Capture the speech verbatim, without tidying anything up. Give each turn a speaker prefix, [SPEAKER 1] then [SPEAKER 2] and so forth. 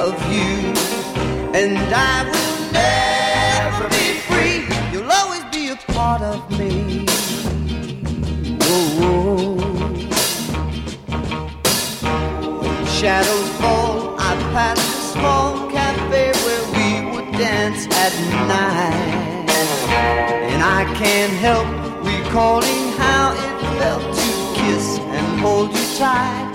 [SPEAKER 1] of you, and I will never be free. You'll always be a part of me. Whoa, whoa. Shadows fall, I pass a small cafe where we would dance at night, and I can't help recalling how it felt to kiss and hold you tight.